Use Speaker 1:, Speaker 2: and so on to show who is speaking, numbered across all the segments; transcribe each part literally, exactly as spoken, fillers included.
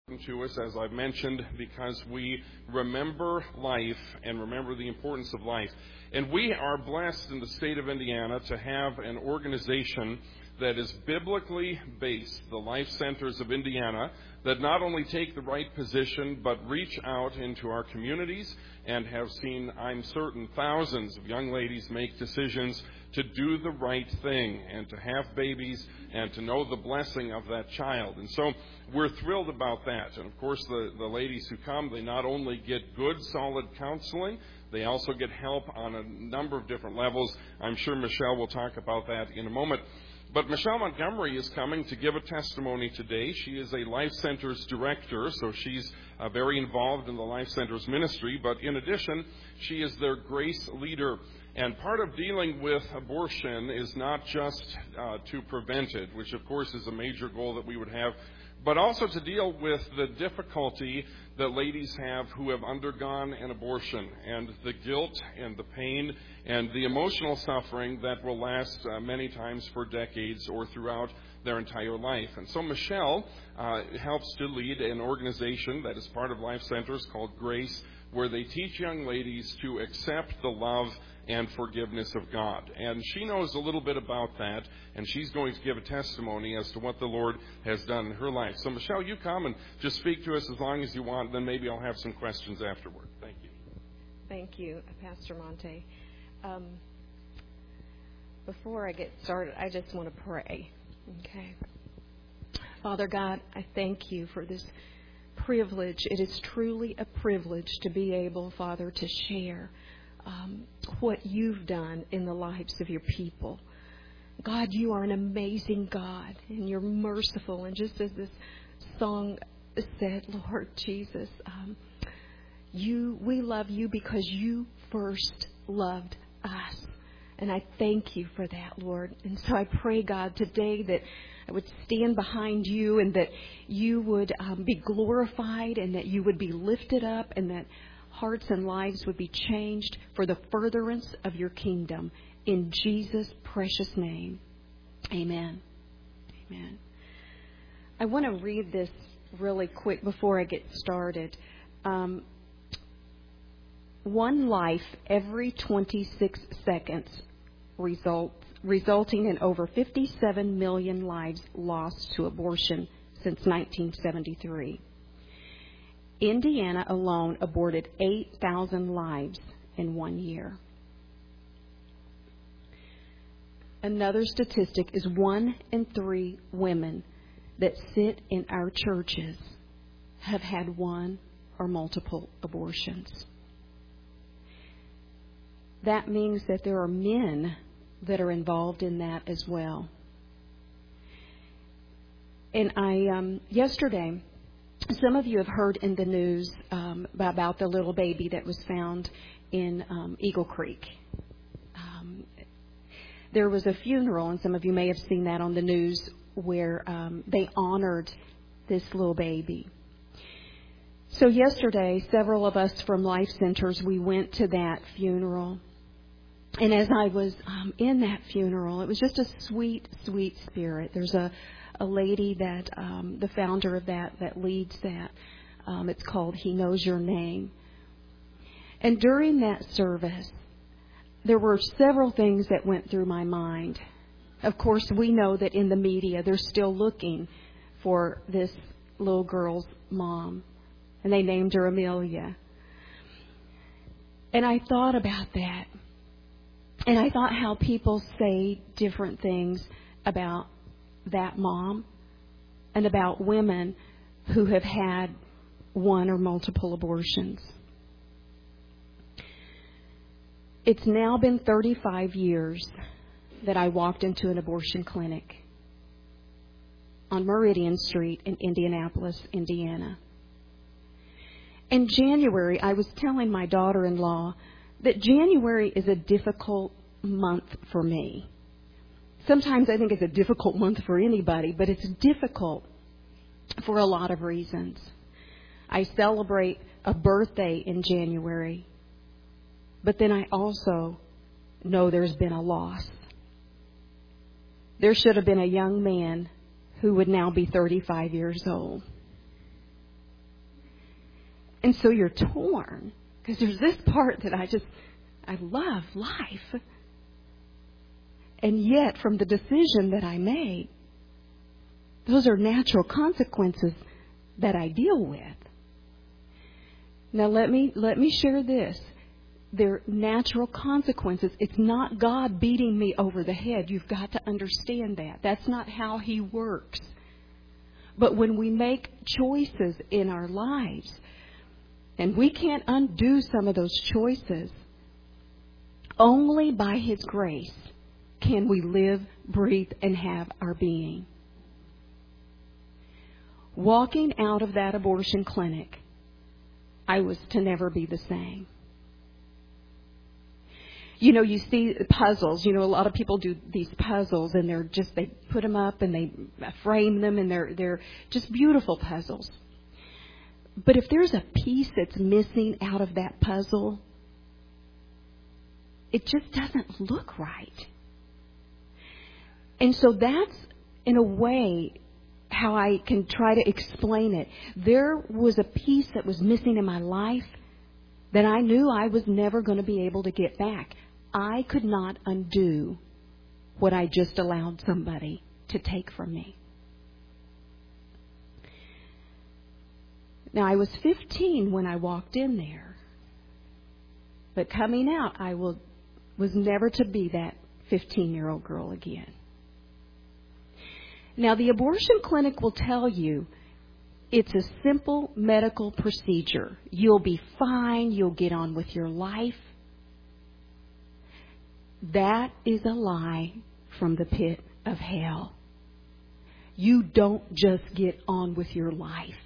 Speaker 1: To us, as I've mentioned, because we remember life and remember the importance of life. And we are blessed in the state of Indiana to have an organization that is biblically based, the Life Centers of Indiana, that not only take the right position, but reach out into our communities and have seen, I'm certain, thousands of young ladies make decisions to do the right thing and to have babies and to know the blessing of that child. And so we're thrilled about that. And of course, the, the ladies who come, they not only get good, solid counseling, they also get help on a number of different levels. I'm sure Michelle will talk about that in a moment. But Michelle Montgomery is coming to give a testimony today. She is a Life Centers director, so she's uh, very involved in the Life Centers ministry. But in addition, she is their grace leader. And part of dealing with abortion is not just uh, to prevent it, which of course is a major goal that we would have, but also to deal with the difficulty that ladies have who have undergone an abortion and the guilt and the pain and the emotional suffering that will last uh, many times for decades or throughout their entire life. And so Michelle uh, helps to lead an organization that is part of Life Centers called Grace, where they teach young ladies to accept the love and forgiveness of God. And she knows a little bit about that, and she's going to give a testimony as to what the Lord has done in her life. So, Michelle, you come and just speak to us as long as you want, then maybe I'll have some questions afterward. Thank you.
Speaker 2: Thank you, Pastor Monte. Um, before I get started, I just want to pray. Okay. Father God, I thank you for this privilege. It is truly a privilege to be able, Father, to share Um, what you've done in the lives of your people. God, you are an amazing God, and you're merciful. And just as this song said, Lord Jesus, um, you, we love you because you first loved us. And I thank you for that, Lord. And so I pray, God, today that I would stand behind you and that you would um, be glorified and that you would be lifted up and that hearts and lives would be changed for the furtherance of your kingdom. In Jesus' precious name, amen. Amen. I want to read this really quick before I get started. Um, one life every twenty-six seconds results, resulting in over fifty-seven million lives lost to abortion since nineteen seventy-three. Indiana alone aborted eight thousand lives in one year. Another statistic is one in three women that sit in our churches have had one or multiple abortions. That means that there are men that are involved in that as well. And I, um, yesterday, some of you have heard in the news um, about the little baby that was found in um, Eagle Creek. Um, there was a funeral, and some of you may have seen that on the news, where um, they honored this little baby. So yesterday, several of us from Life Centers, we went to that funeral. And as I was um, in that funeral, it was just a sweet, sweet spirit. There's a a lady that, um, the founder of that, that leads that. Um, it's called He Knows Your Name. And during that service, there were several things that went through my mind. Of course, we know that in the media, they're still looking for this little girl's mom. And they named her Amelia. And I thought about that. And I thought how people say different things about that mom and about women who have had one or multiple abortions. It's now been thirty-five years that I walked into an abortion clinic on Meridian Street in Indianapolis, Indiana. In January, I was telling my daughter-in-law that January is a difficult month for me. Sometimes I think it's a difficult month for anybody, but it's difficult for a lot of reasons. I celebrate a birthday in January, but then I also know there's been a loss. There should have been a young man who would now be thirty-five years old. And so you're torn, because there's this part that I just, I love life. And yet, from the decision that I made, those are natural consequences that I deal with. Now, let me let me share this. They're natural consequences. It's not God beating me over the head. You've got to understand that. That's not how He works. But when we make choices in our lives, and we can't undo some of those choices, only by His grace can we live, breathe, and have our being. Walking out of that abortion clinic, I was to never be the same. You know, you see puzzles. You know, a lot of people do these puzzles, and they're just, they put them up and they frame them, and they're they're just beautiful puzzles. But if there's a piece that's missing out of that puzzle, it just doesn't look right. And so that's, in a way, how I can try to explain it. There was a piece that was missing in my life that I knew I was never going to be able to get back. I could not undo what I just allowed somebody to take from me. Now, I was fifteen when I walked in there. But coming out, I will, was never to be that fifteen-year-old girl again. Now, the abortion clinic will tell you it's a simple medical procedure. You'll be fine. You'll get on with your life. That is a lie from the pit of hell. You don't just get on with your life.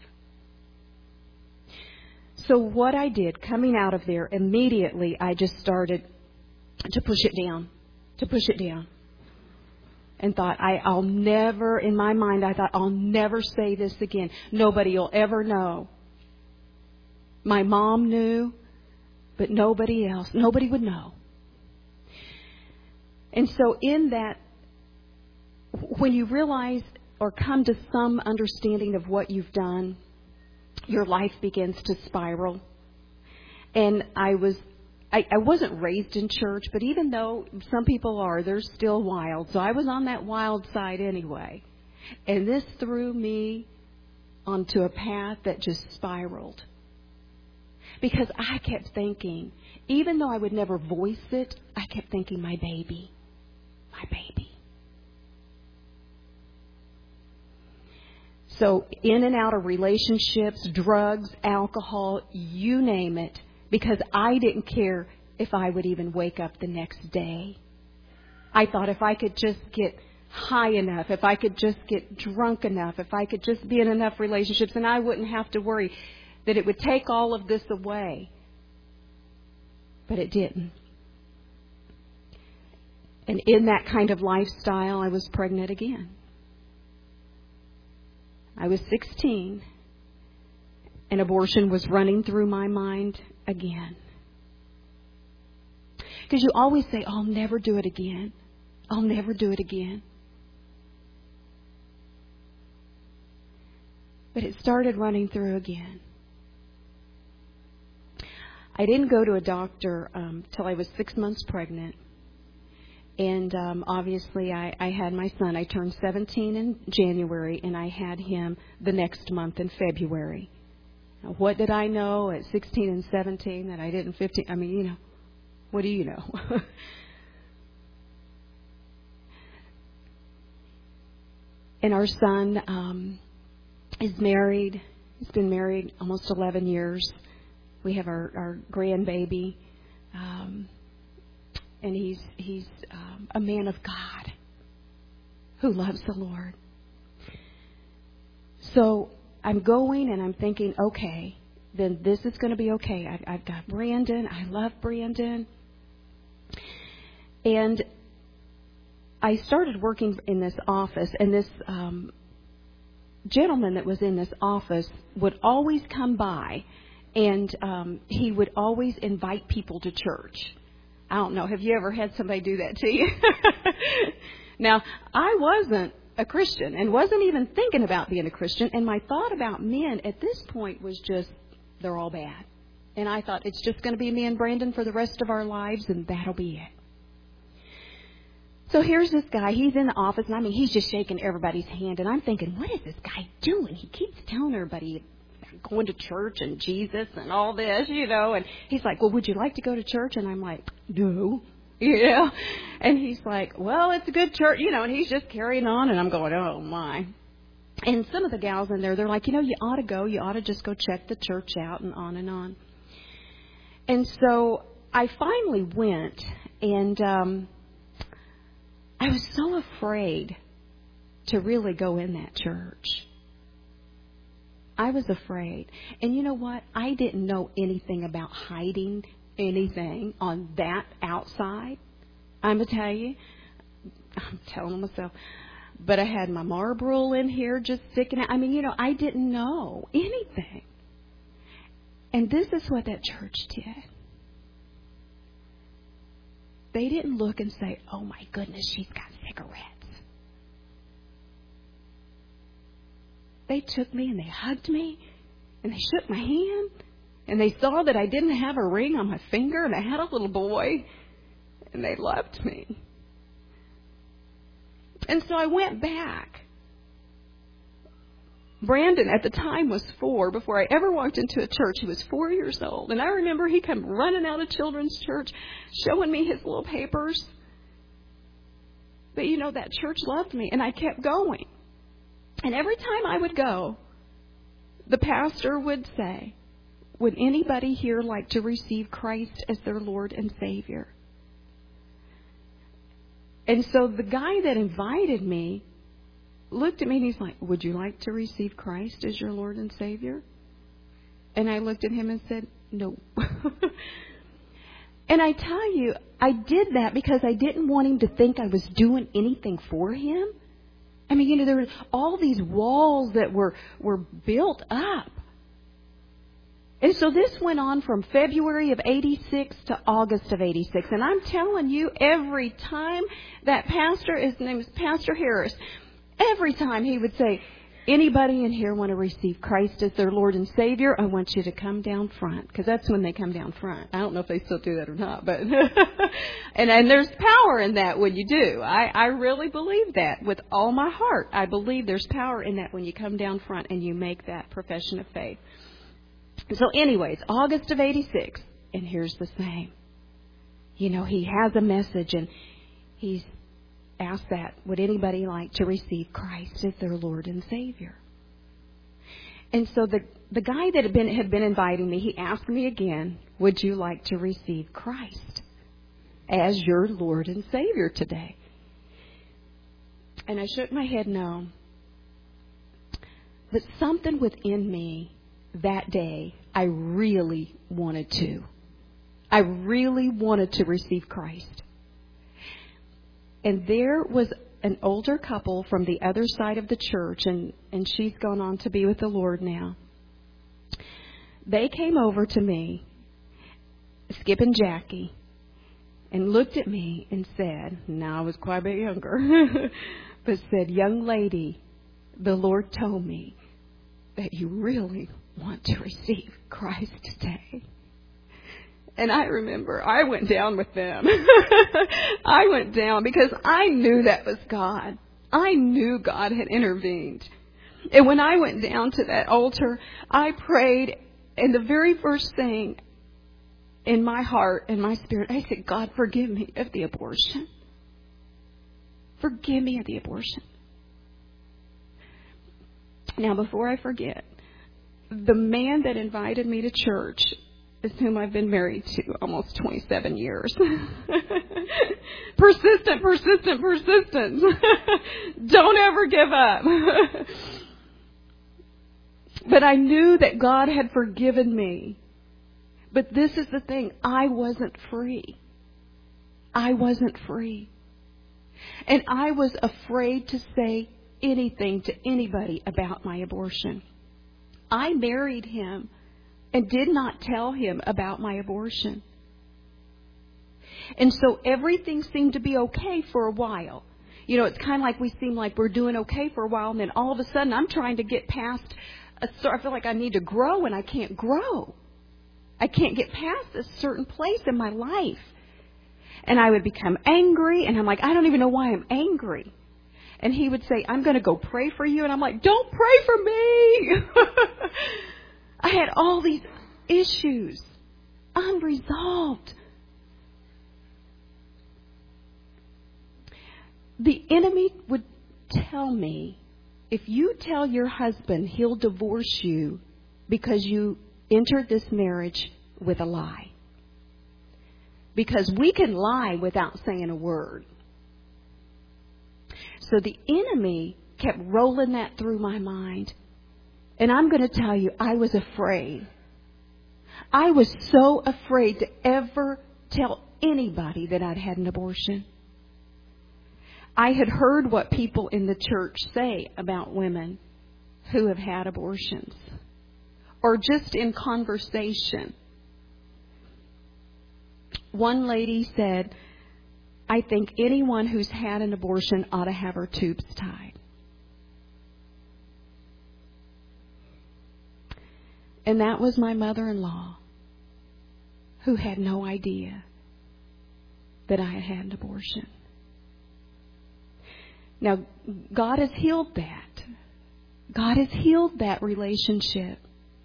Speaker 2: So what I did, coming out of there, immediately I just started to push it down, to push it down. And thought, I, I'll never, in my mind, I thought, I'll never say this again. Nobody will ever know. My mom knew, but nobody else, nobody would know. And so in that, when you realize or come to some understanding of what you've done, your life begins to spiral. And I was I, I wasn't raised in church, but even though some people are, they're still wild. So I was on that wild side anyway. And this threw me onto a path that just spiraled. Because I kept thinking, even though I would never voice it, I kept thinking, my baby, my baby. So in and out of relationships, drugs, alcohol, you name it. Because I didn't care if I would even wake up the next day. I thought if I could just get high enough, if I could just get drunk enough, if I could just be in enough relationships, and I wouldn't have to worry that it would take all of this away. But it didn't. And in that kind of lifestyle, I was pregnant again. I was sixteen. And abortion was running through my mind again. Because you always say, I'll never do it again. I'll never do it again. But it started running through again. I didn't go to a doctor um, till I was six months pregnant. And um, obviously I, I had my son. I turned seventeen in January, and I had him the next month in February. Now, what did I know at sixteen and seventeen that I didn't fifteen? I mean, you know, what do you know? And our son um, is married. He's been married almost eleven years. We have our, our grandbaby. Um, and he's, he's um, a man of God who loves the Lord. So I'm going and I'm thinking, okay, then this is going to be okay. I've, I've got Brandon. I love Brandon. And I started working in this office, and this um, gentleman that was in this office would always come by, and um, he would always invite people to church. I don't know. Have you ever had somebody do that to you? Now, I wasn't a Christian and wasn't even thinking about being a Christian. And my thought about men at this point was just, they're all bad. And I thought, it's just going to be me and Brandon for the rest of our lives, and that'll be it. So here's this guy. He's in the office, and I mean, he's just shaking everybody's hand. And I'm thinking, what is this guy doing? He keeps telling everybody going to church and Jesus and all this, you know. And he's like, well, would you like to go to church? And I'm like, no. Yeah. And he's like, well, it's a good church, you know. And he's just carrying on. And I'm going, oh, my. And some of the gals in there, they're like, you know, you ought to go. You ought to just go check the church out, and on and on. And so I finally went, and um I was so afraid to really go in that church. I was afraid. And you know what? I didn't know anything about hiding anything on that outside. I'm going to tell you. I'm telling myself. But I had my Marlboro in here just sticking out. I mean, you know, I didn't know anything. And this is what that church did. They didn't look and say, oh, my goodness, she's got cigarettes. They took me and they hugged me and they shook my hand and they saw that I didn't have a ring on my finger and I had a little boy, and they loved me. And so I went back. Brandon at the time was four. Before I ever walked into a church, he was four years old. And I remember he came running out of children's church, showing me his little papers. But, you know, that church loved me, and I kept going. And every time I would go, the pastor would say, would anybody here like to receive Christ as their Lord and Savior? And so the guy that invited me looked at me and he's like, would you like to receive Christ as your Lord and Savior? And I looked at him and said, no. And I tell you, I did that because I didn't want him to think I was doing anything for him. I mean, you know, there were all these walls that were, were built up. And so this went on from February of eighty-six to August of eighty-six. And I'm telling you, every time that pastor, his name is Pastor Harris, every time he would say, anybody in here want to receive Christ as their Lord and Savior? I want you to come down front. Because that's when they come down front. I don't know if they still do that or not. But and, and there's power in that when you do. I, I really believe that with all my heart. I believe there's power in that when you come down front and you make that profession of faith. So anyways, August of eighty-six. And here's the same. You know, he has a message and he's asked that, would anybody like to receive Christ as their Lord and Savior? And so the the guy that had been had been inviting me, he asked me again, would you like to receive Christ as your Lord and Savior today? And I shook my head no. But something within me that day, I really wanted to. I really wanted to receive Christ. And there was an older couple from the other side of the church, and, and she's gone on to be with the Lord now. They came over to me, Skip and Jackie, and looked at me and said, now I was quite a bit younger, but said, young lady, the Lord told me that you really want to receive Christ today. And I remember I went down with them. I went down because I knew that was God. I knew God had intervened. And when I went down to that altar, I prayed, and the very first thing in my heart and my spirit, I said, God, forgive me of the abortion. Forgive me of the abortion. Now, before I forget, the man that invited me to church is whom I've been married to almost twenty-seven years. Persistent, persistent, persistent. Don't ever give up. But I knew that God had forgiven me. But this is the thing. I wasn't free. I wasn't free. And I was afraid to say anything to anybody about my abortion. I married him and did not tell him about my abortion. And so everything seemed to be okay for a while. You know, it's kind of like we seem like we're doing okay for a while, and then all of a sudden I'm trying to get past I feel like I need to grow, and I can't grow. I can't get past this certain place in my life. And I would become angry, and I'm like, I don't even know why I'm angry. And he would say, I'm going to go pray for you. And I'm like, don't pray for me. I had all these issues unresolved. The enemy would tell me, if you tell your husband he'll divorce you because you entered this marriage with a lie. Because we can lie without saying a word. So the enemy kept rolling that through my mind. And I'm going to tell you, I was afraid. I was so afraid to ever tell anybody that I'd had an abortion. I had heard what people in the church say about women who have had abortions. Or just in conversation. One lady said, I think anyone who's had an abortion ought to have her tubes tied. And that was my mother-in-law, who had no idea that I had had an abortion. Now, God has healed that. God has healed that relationship.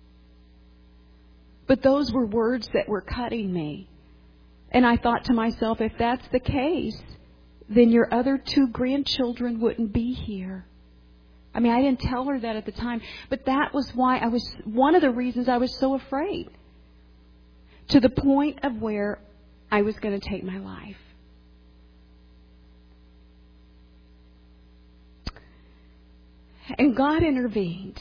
Speaker 2: But those were words that were cutting me. And I thought to myself, if that's the case, then your other two grandchildren wouldn't be here. I mean, I didn't tell her that at the time, but that was why I was, one of the reasons I was so afraid. To the point of where I was going to take my life. And God intervened.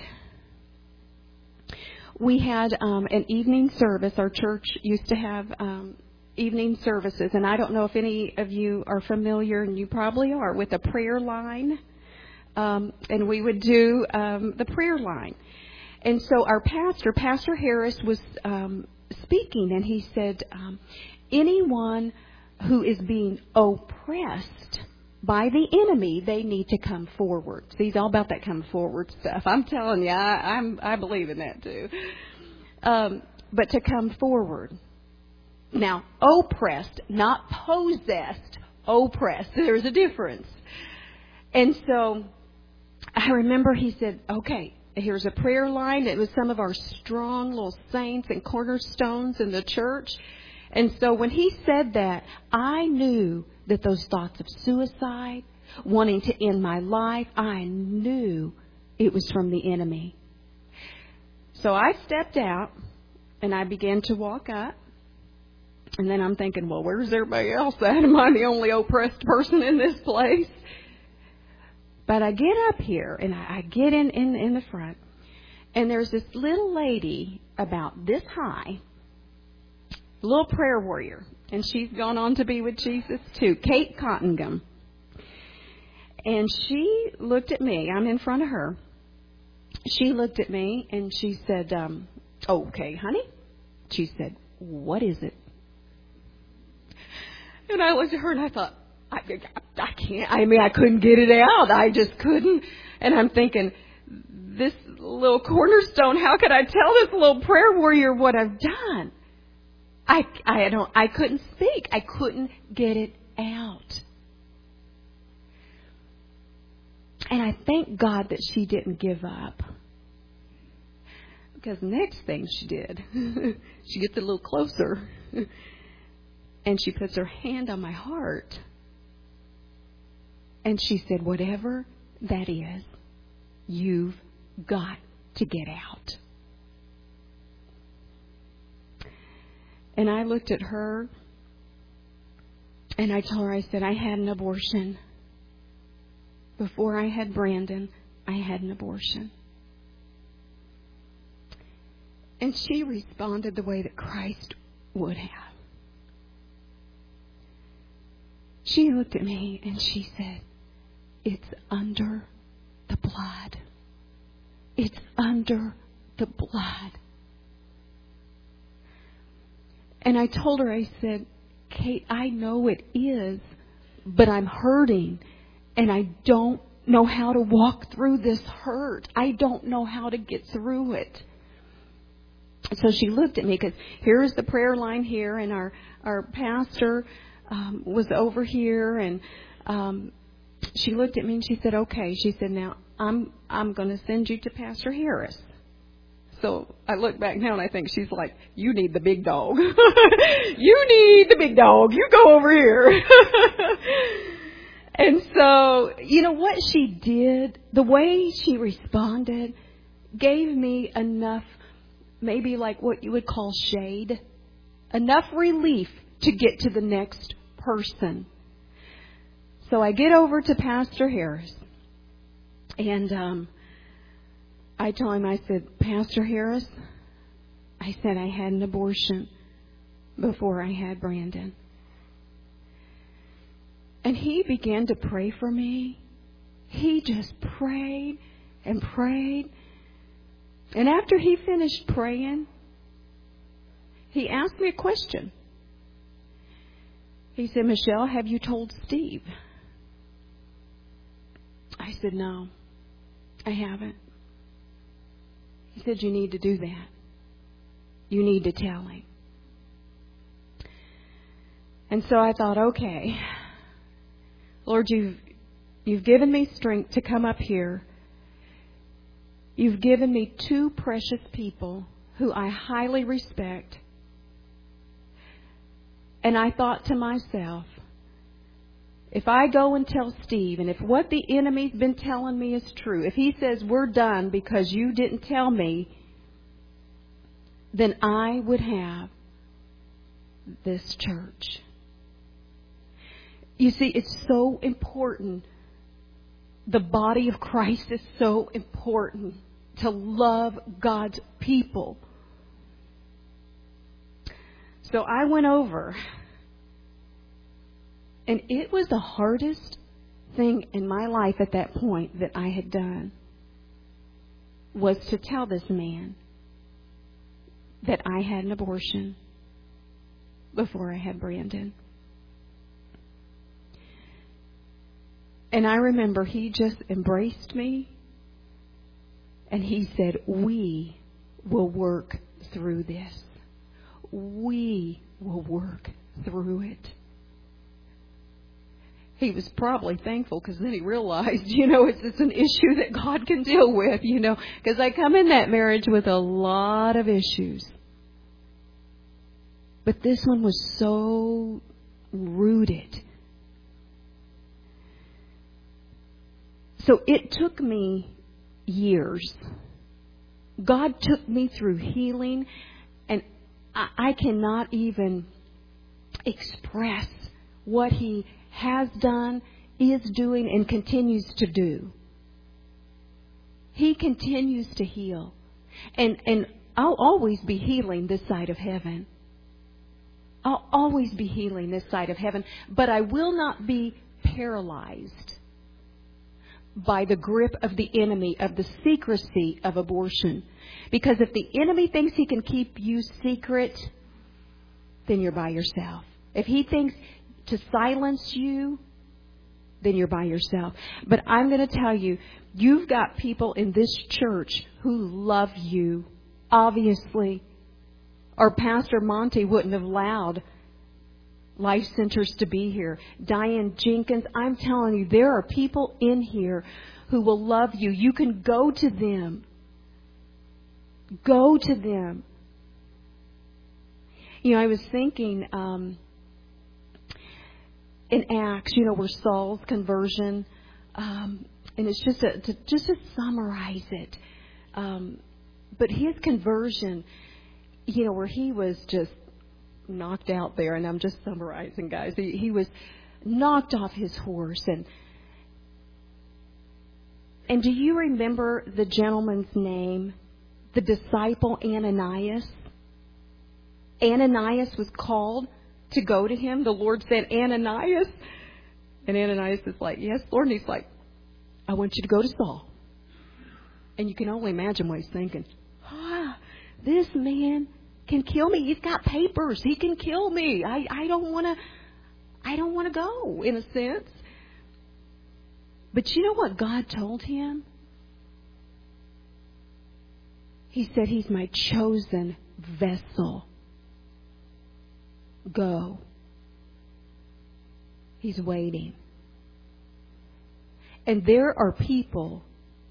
Speaker 2: We had um, an evening service. Our church used to have um, evening services. And I don't know if any of you are familiar, and you probably are, with a prayer line. Um, and we would do um, the prayer line. And so our pastor, Pastor Harris, was um, speaking, and he said, um, anyone who is being oppressed by the enemy, they need to come forward. See, he's all about that come forward stuff. I'm telling you, I, I'm, I believe in that too. Um, but to come forward. Now, oppressed, not possessed, oppressed. There's a difference. And so I remember he said, okay, here's a prayer line. It was some of our strong little saints and cornerstones in the church. And so when he said that, I knew that those thoughts of suicide, wanting to end my life, I knew it was from the enemy. So I stepped out and I began to walk up. And then I'm thinking, well, where's everybody else at? Am I the only oppressed person in this place? But I get up here and I, I get in, in, in the front. And there's this little lady about this high, little prayer warrior. And she's gone on to be with Jesus too, Kate Cottingham. And she looked at me. I'm in front of her. She looked at me and she said, um, okay, honey. She said, what is it? And I looked at her and I thought, I, I can't, I mean, I couldn't get it out. I just couldn't. And I'm thinking, this little cornerstone, how could I tell this little prayer warrior what I've done? I, I don't, I couldn't speak. I couldn't get it out. And I thank God that she didn't give up. Because next thing she did, she gets a little closer. And she puts her hand on my heart. And she said, whatever that is, you've got to get out. And I looked at her and I told her, I said, I had an abortion. Before I had Brandon, I had an abortion. And she responded the way that Christ would have. She looked at me and she said, it's under the blood. It's under the blood. And I told her, I said, Kate, I know it is, but I'm hurting and I don't know how to walk through this hurt. I don't know how to get through it. So she looked at me, because here's the prayer line here, and our, our pastor um, was over here, and um, she looked at me and she said, okay. She said, now I'm I'm going to send you to Pastor Harris. So I look back now and I think she's like, you need the big dog. You need the big dog. You go over here. And so, you know, what she did, the way she responded, gave me enough, maybe like what you would call shade, enough relief to get to the next person. So I get over to Pastor Harris, and um, I told him, I said, Pastor Harris, I said I had an abortion before I had Brandon. And he began to pray for me. He just prayed and prayed. And after he finished praying, he asked me a question. He said, Michelle, have you told Steve? I said, no, I haven't. He said, you need to do that. You need to tell him. And so I thought, okay, Lord, you've, you've given me strength to come up here. You've given me two precious people who I highly respect. And I thought to myself, if I go and tell Steve, and if what the enemy's been telling me is true, if he says we're done because you didn't tell me, then I would have this church. You see, it's so important. The body of Christ is so important to love God's people. So I went over, and it was the hardest thing in my life at that point that I had done, was to tell this man that I had an abortion before I had Brandon. And I remember he just embraced me, and he said, we will work through this. We will work through it. He was probably thankful, because then he realized, you know, it's, it's an issue that God can deal with, you know, because I come in that marriage with a lot of issues. But this one was so rooted. So it took me years. God took me through healing, and I, I cannot even express what He has done, is doing, and continues to do. He continues to heal. And, and I'll always be healing this side of heaven. I'll always be healing this side of heaven. But I will not be paralyzed by the grip of the enemy, of the secrecy of abortion. Because if the enemy thinks he can keep you secret, then you're by yourself. If he thinks to silence you, then you're by yourself. But I'm going to tell you, you've got people in this church who love you, obviously. Or Pastor Monty wouldn't have allowed Life Centers to be here. Diane Jenkins, I'm telling you, there are people in here who will love you. You can go to them. Go to them. You know, I was thinking um, in Acts, you know, where Saul's conversion, um, and it's just a, to, just to summarize it, um, but his conversion, you know, where he was just knocked out there, and I'm just summarizing, guys. He, he was knocked off his horse, and and do you remember the gentleman's name, the disciple Ananias? Ananias was called to go to him. The Lord said, Ananias, and Ananias is like, yes, Lord. And he's like, I want you to go to Saul. And you can only imagine what he's thinking. Ah, this man can kill me. He's got papers. He can kill me. I, I don't want to, I don't want to go, in a sense. But you know what God told him? He said, he's my chosen vessel. Go. He's waiting. And there are people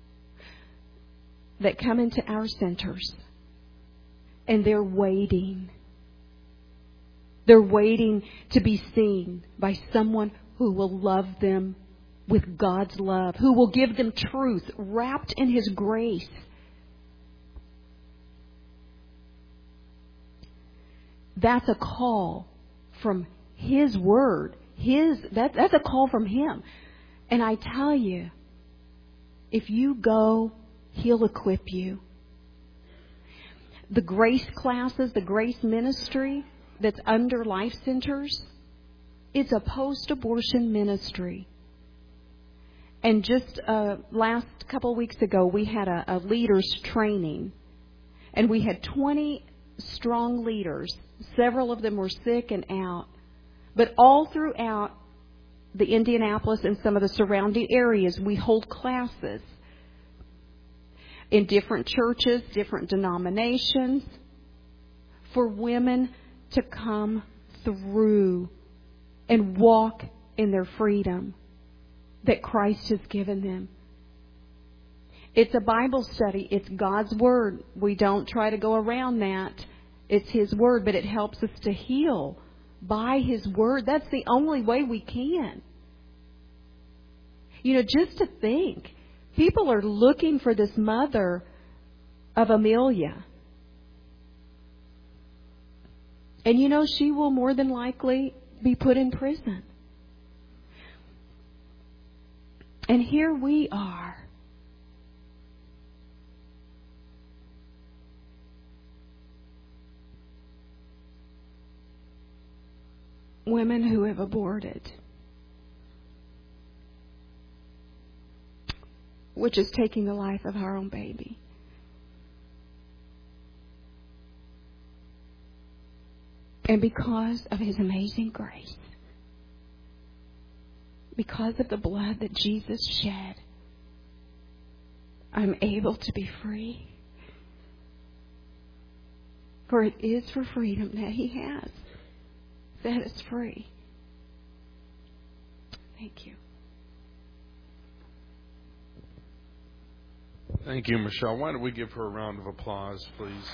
Speaker 2: that come into our centers and they're waiting. They're waiting to be seen by someone who will love them with God's love, who will give them truth wrapped in His grace. That's a call from His Word. His that, that's a call from Him. And I tell you, if you go, He'll equip you. The grace classes, the grace ministry that's under Life Centers, it's a post-abortion ministry. And just uh, last couple of weeks ago, we had a, a leaders training. And we had twenty strong leaders. Several of them were sick and out. But all throughout the Indianapolis and some of the surrounding areas, we hold classes in different churches, different denominations, for women to come through and walk in their freedom that Christ has given them. It's a Bible study. It's God's Word. We don't try to go around that. It's His Word, but it helps us to heal by His Word. That's the only way we can. You know, just to think, people are looking for this mother of Amelia. And you know, she will more than likely be put in prison. And here we are. Women who have aborted, which is taking the life of our own baby. And because of His amazing grace, because of the blood that Jesus shed, I'm able to be free. For it is for freedom that He has set us free. Thank you.
Speaker 1: Thank you, Michelle. Why don't we give her a round of applause, please?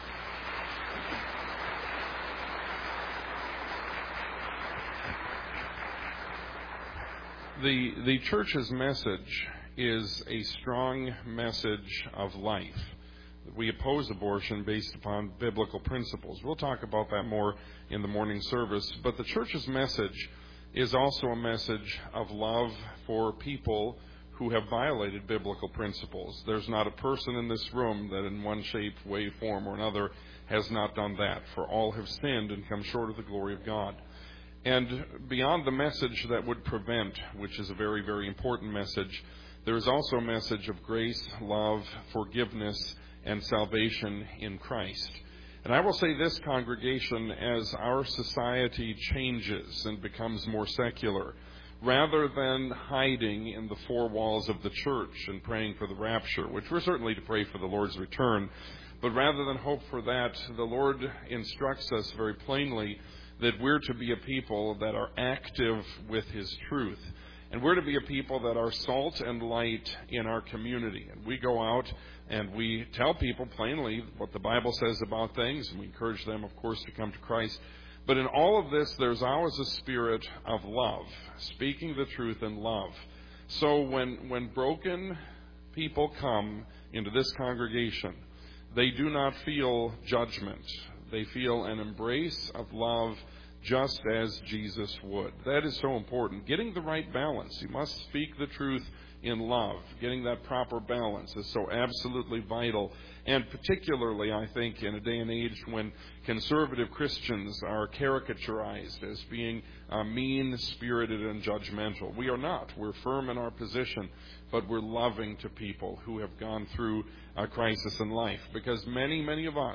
Speaker 1: The, the church's message is a strong message of life. We oppose abortion based upon biblical principles. We'll talk about that more in the morning service. But the church's message is also a message of love for people who have violated biblical principles. There's not a person in this room that in one shape, way, form, or another has not done that. For all have sinned and come short of the glory of God. And beyond the message that would prevent, which is a very, very important message, there is also a message of grace, love, forgiveness, and salvation in Christ. And I will say this, congregation, as our society changes and becomes more secular, rather than hiding in the four walls of the church and praying for the rapture, which we're certainly to pray for the Lord's return, but rather than hope for that, the Lord instructs us very plainly that we're to be a people that are active with His truth. And we're to be a people that are salt and light in our community. And we go out and we tell people plainly what the Bible says about things, and we encourage them, of course, to come to Christ. But in all of this, there's always a spirit of love, speaking the truth in love. So when, when broken people come into this congregation, they do not feel judgment. They feel an embrace of love just as Jesus would. That is so important. Getting the right balance. You must speak the truth in love. Getting that proper balance is so absolutely vital. And particularly, I think, in a day and age when conservative Christians are caricaturized as being uh, mean-spirited and judgmental. We are not. We're firm in our position, but we're loving to people who have gone through a crisis in life. Because many, many of us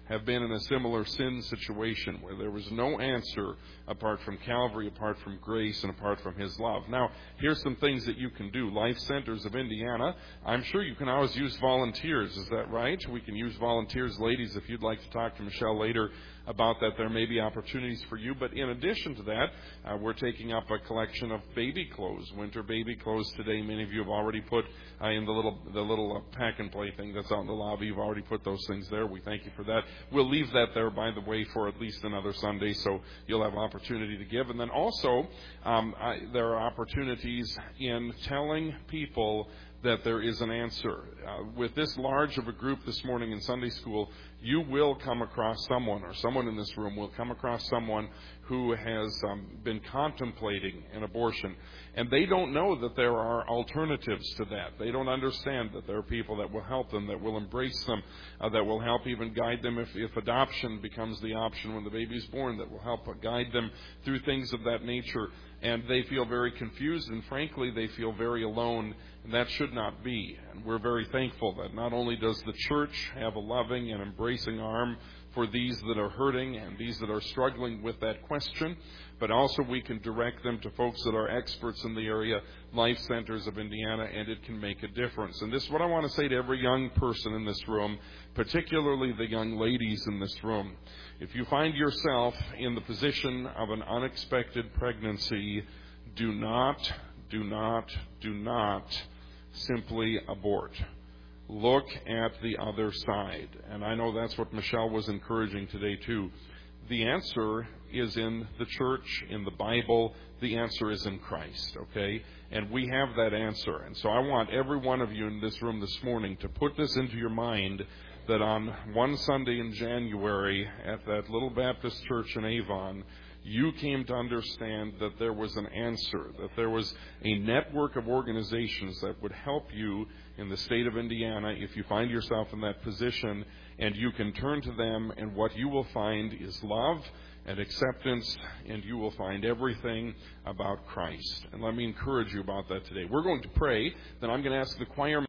Speaker 1: have been in a similar sin situation where there was no answer apart from Calvary, apart from grace, and apart from His love. Now, here's some things that you can do. Life Centers of Indiana, I'm sure you can always use volunteers. Is that right? We can use volunteers. Ladies, if you'd like to talk to Michelle later about that, there may be opportunities for you. But in addition to that, uh, we're taking up a collection of baby clothes, winter baby clothes today. Many of you have already put uh, in the little the little uh, pack and play thing that's out in the lobby. You've already put those things there. We thank you for that. We'll leave that there, by the way, for at least another Sunday, so you'll have opportunity to give. And then also, um, I, there are opportunities in telling people that there is an answer. Uh, with this large of a group this morning in Sunday school, you will come across someone, or someone in this room will come across someone who has um, been contemplating an abortion. And they don't know that there are alternatives to that. They don't understand that there are people that will help them, that will embrace them, uh, that will help even guide them if, if adoption becomes the option when the baby is born, that will help guide them through things of that nature. And they feel very confused, and frankly, they feel very alone, and that should not be. And we're very thankful that not only does the church have a loving and embracing arm for these that are hurting and these that are struggling with that question, but also we can direct them to folks that are experts in the area, Life Centers of Indiana, and it can make a difference. And this is what I want to say to every young person in this room, particularly the young ladies in this room. If you find yourself in the position of an unexpected pregnancy, do not, do not, do not simply abort. Look at the other side. And I know that's what Michelle was encouraging today too. The answer is in the church, in the Bible. The answer is in Christ, okay? And we have that answer. And so I want every one of you in this room this morning to put this into your mind, that on one Sunday in January at that little Baptist church in Avon, you came to understand that there was an answer, that there was a network of organizations that would help you in the state of Indiana if you find yourself in that position, and you can turn to them, and what you will find is love and acceptance, and you will find everything about Christ. And let me encourage you about that today. We're going to pray, then I'm going to ask the choir